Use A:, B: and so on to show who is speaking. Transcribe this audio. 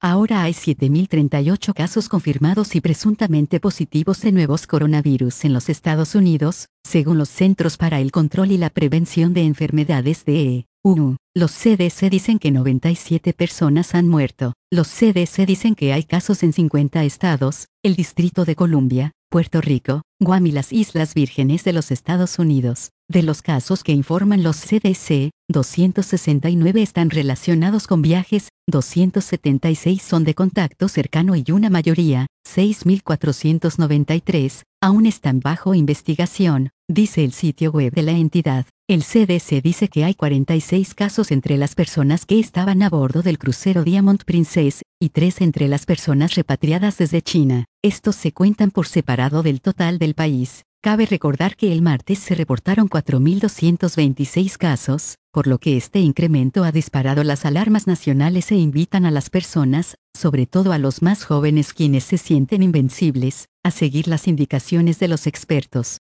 A: Ahora hay 7.038 casos confirmados y presuntamente positivos de nuevos coronavirus en los Estados Unidos, según los Centros para el Control y la Prevención de Enfermedades de EU. Los CDC dicen que 97 personas han muerto. Los CDC dicen que hay casos en 50 estados, el Distrito de Columbia, Puerto Rico, Guam y las Islas Vírgenes de los Estados Unidos. De los casos que informan los CDC, 269 están relacionados con viajes, 276 son de contacto cercano y una mayoría, 6.493, aún están bajo investigación, dice el sitio web de la entidad. El CDC dice que hay 46 casos entre las personas que estaban a bordo del crucero Diamond Princess, y 3 entre las personas repatriadas desde China. Estos se cuentan por separado del total del país. Cabe recordar que el martes se reportaron 4.226 casos, por lo que este incremento ha disparado las alarmas nacionales e invitan a las personas, sobre todo a los más jóvenes quienes se sienten invencibles, a seguir las indicaciones de los expertos.